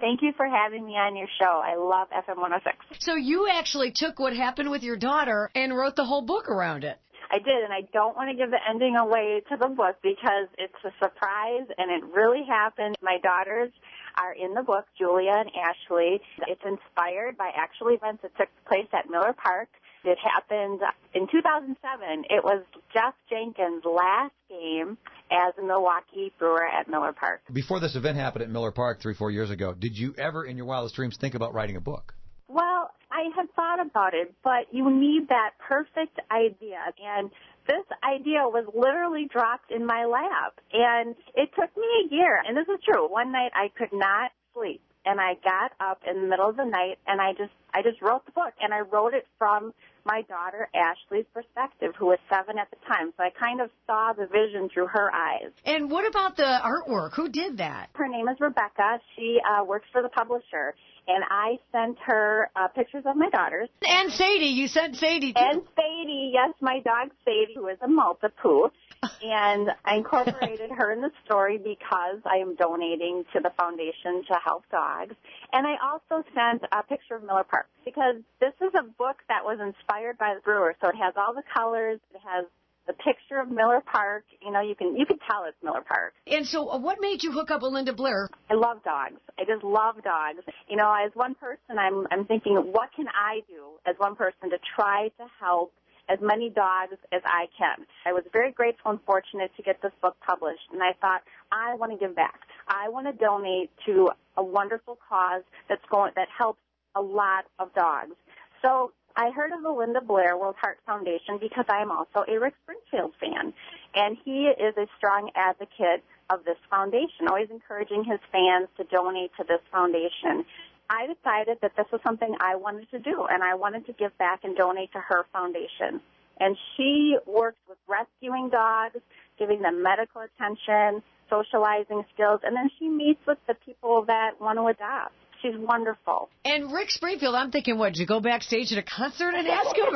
Thank you for having me on your show. I love FM 106. So you actually took what happened with your daughter and wrote the whole book around it. I did, and I don't want to give the ending away to the book because it's a surprise, and it really happened. My daughters are in the book, Julia and Ashley. It's inspired by actual events that took place at Miller Park. It happened in 2007. It was Jeff Jenkins' last game as a Milwaukee Brewer at Miller Park. Before this event happened at Miller Park 3-4 years ago, did you ever in your wildest dreams think about writing a book? Well, I had thought about it, but you need that perfect idea. And this idea was literally dropped in my lap. And it took me a year. And this is true. One night I could not sleep. And I got up in the middle of the night and I just wrote the book. And I wrote it from my daughter Ashley's perspective, who was 7 at the time. So I kind of saw the vision through her eyes. And what about the artwork? Who did that? Her name is Rebecca. She works for the publisher. And I sent her pictures of my daughters. And Sadie. You sent Sadie, too. And Sadie, yes, my dog Sadie, who is a Maltipoo. And I incorporated her in the story because I am donating to the foundation to help dogs. And I also sent a picture of Miller Park because this is a book that was inspired by the brewer. So it has all the colors. It has the picture of Miller Park. You know, you can tell it's Miller Park. And so what made you hook up with Linda Blair? I love dogs. I just love dogs. You know, as one person, I'm thinking, what can I do as one person to try to help as many dogs as I can? I was very grateful and fortunate to get this book published, and I thought, I want to give back. I want to donate to a wonderful cause that helps a lot of dogs. So I heard of the Linda Blair World Heart Foundation because I am also a Rick Springfield fan, and he is a strong advocate of this foundation, always encouraging his fans to donate to this foundation. I decided that this was something I wanted to do, and I wanted to give back and donate to her foundation. And she works with rescuing dogs, giving them medical attention, socializing skills, and then she meets with the people that want to adopt. She's wonderful. And Rick Springfield, I'm thinking, what, did you go backstage at a concert and ask him?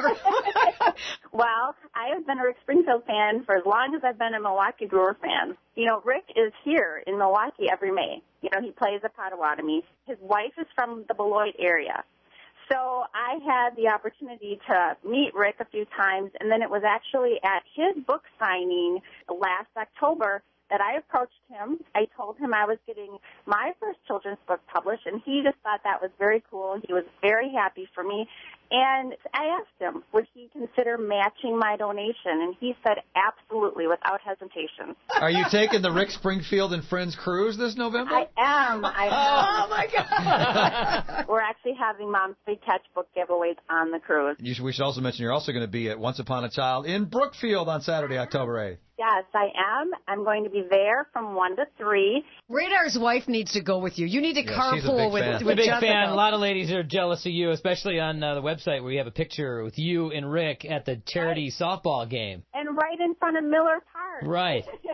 Well, I have been a Rick Springfield fan for as long as I've been a Milwaukee Brewer fan. You know, Rick is here in Milwaukee every May. You know, he plays at Potawatomi. His wife is from the Beloit area. So I had the opportunity to meet Rick a few times, and then it was actually at his book signing last October that I approached him. I told him I was getting my first children's book published, and he just thought that was very cool. He was very happy for me. And I asked him, would he consider matching my donation? And he said absolutely, without hesitation. Are you taking the Rick Springfield and Friends cruise this November? I am. Oh, my God. We're actually having Mom's Big Catch book giveaways on the cruise. We should also mention you're also going to be at Once Upon a Child in Brookfield on Saturday, October 8th. Yes, I am. I'm going to be there from 1 to 3. Radar's wife needs to go with you. You need to carpool with I'm a big Jessica. fan. A lot of ladies are jealous of you, especially on the website where you have a picture with you and Rick at the charity softball game. And right in front of Miller Park. Right.